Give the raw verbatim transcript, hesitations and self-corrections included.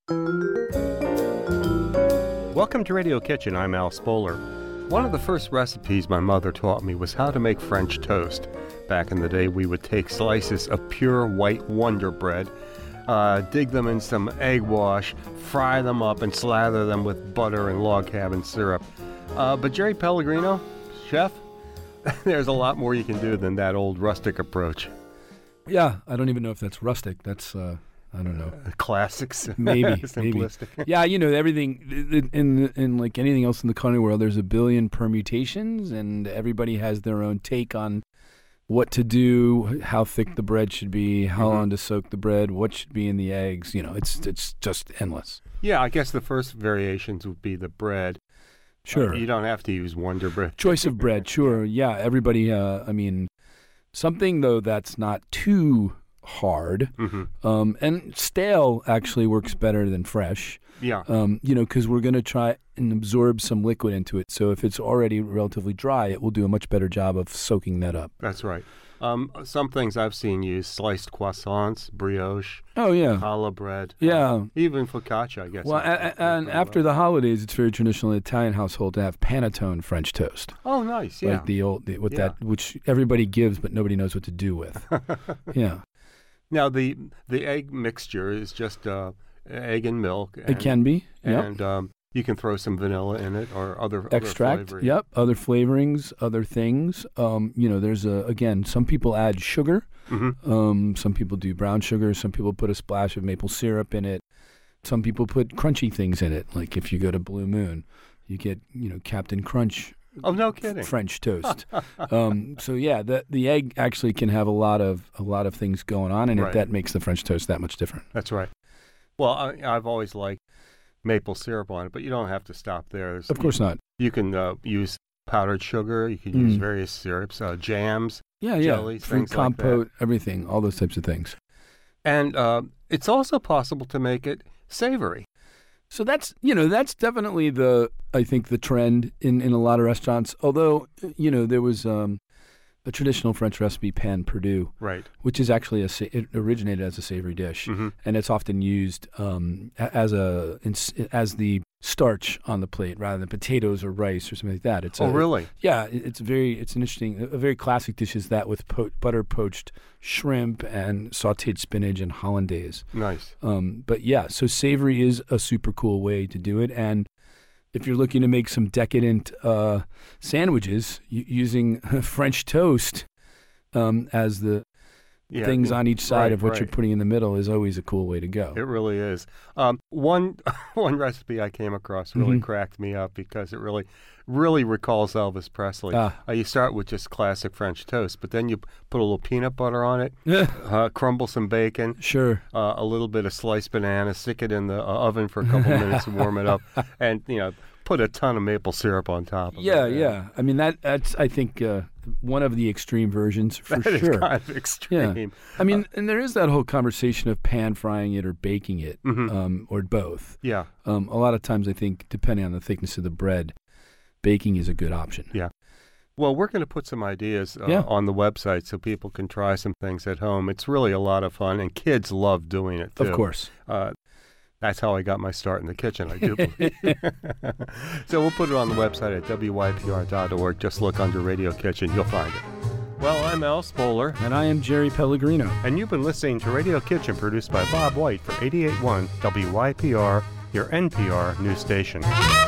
Welcome to Radio Kitchen. I'm Al Spoler. One of the first recipes my mother taught me was how to make French toast. Back in the day, we would take slices of pure white Wonder Bread, uh, dig them in some egg wash, fry them up, and slather them with butter and log cabin syrup. Uh, but Jerry Pellegrino, chef, there's a lot more you can do than that old rustic approach. Yeah, I don't even know if that's rustic. That's, uh, I don't know. Uh, classics. Maybe. Simplistic. Maybe. Yeah, you know, everything, in, in like anything else in the culinary world, there's a billion permutations, and everybody has their own take on what to do, how thick the bread should be, how mm-hmm. long to soak the bread, what should be in the eggs. You know, it's it's just endless. Yeah, I guess the first variations would be the bread. Sure. Uh, you don't have to use Wonder Bread. Choice of bread, sure. Yeah, everybody, uh, I mean, something, though, that's not too hard. Mm-hmm. Um, and stale actually works better than fresh. Yeah. Um, you know, because we're going to try and absorb some liquid into it. So if it's already relatively dry, it will do a much better job of soaking that up. That's right. Um, some things I've seen use sliced croissants, brioche. Oh, yeah. Challah bread. Yeah. Uh, even focaccia, I guess. Well, a- a- and after the holidays, it's very traditional in the Italian household to have panettone French toast. Oh, nice. Yeah. Like the old, the, with yeah. that, which everybody gives, but nobody knows what to do with. Yeah. Now, the the egg mixture is just uh, egg and milk. And, it can be. Yep. And um, you can throw some vanilla in it or other extract. Other yep. Other flavorings, other things. Um, you know, there's a again. Some people add sugar. Mm-hmm. Um, some people do brown sugar. Some people put a splash of maple syrup in it. Some people put crunchy things in it. Like if you go to Blue Moon, you get you know Captain Crunch. Oh, no kidding! French toast. um, so yeah, the the egg actually can have a lot of a lot of things going on in it. Right. That makes the French toast that much different. That's right. Well, I, I've always liked maple syrup on it, but you don't have to stop there. There's, of course you, not. You can uh, use powdered sugar. You can mm. use various syrups, uh, jams, yeah, jellies, yeah, fruit things compote, like that. everything, all those types of things. And uh, it's also possible to make it savory. So that's, you know, that's definitely the, I think, the trend in, in a lot of restaurants. Although, you know, there was um, a traditional French recipe, pan Perdue, right, which is actually, a it originated as a savory dish. Mm-hmm. And it's often used um, as a as the starch on the plate rather than potatoes or rice or something like that. It's oh, a, really? Yeah, it's very, it's an interesting, a very classic dish is that with po- butter poached shrimp and sautéed spinach and hollandaise. Nice. Um, but yeah, so savory is a super cool way to do it. And if you're looking to make some decadent uh, sandwiches y- using French toast um, as the yeah, things on each side right, of what right. you're putting in the middle is always a cool way to go. It really is. Um, one one recipe I came across really mm-hmm. cracked me up because it really really recalls Elvis Presley. Ah. Uh, you start with just classic French toast, but then you put a little peanut butter on it, uh, crumble some bacon, sure, uh, a little bit of sliced banana, stick it in the uh, oven for a couple minutes and warm it up, and you know put a ton of maple syrup on top of yeah, it. Yeah, yeah. I mean that that's I think uh, one of the extreme versions for that sure. Is kind of extreme. Yeah. I mean, uh, and there is that whole conversation of pan frying it or baking it, mm-hmm. um, or both. Yeah. Um, a lot of times, I think, depending on the thickness of the bread, baking is a good option. Yeah. Well, we're going to put some ideas uh, yeah. on the website so people can try some things at home. It's really a lot of fun, and kids love doing it, too. Of course. Uh, that's how I got my start in the kitchen, I do believe. So we'll put it on the website at W Y P R dot org. Just look under Radio Kitchen. You'll find it. Well, I'm Al Spoler. And I am Jerry Pellegrino. And you've been listening to Radio Kitchen, produced by Bob White for eighty-eight point one W Y P R, your N P R news station.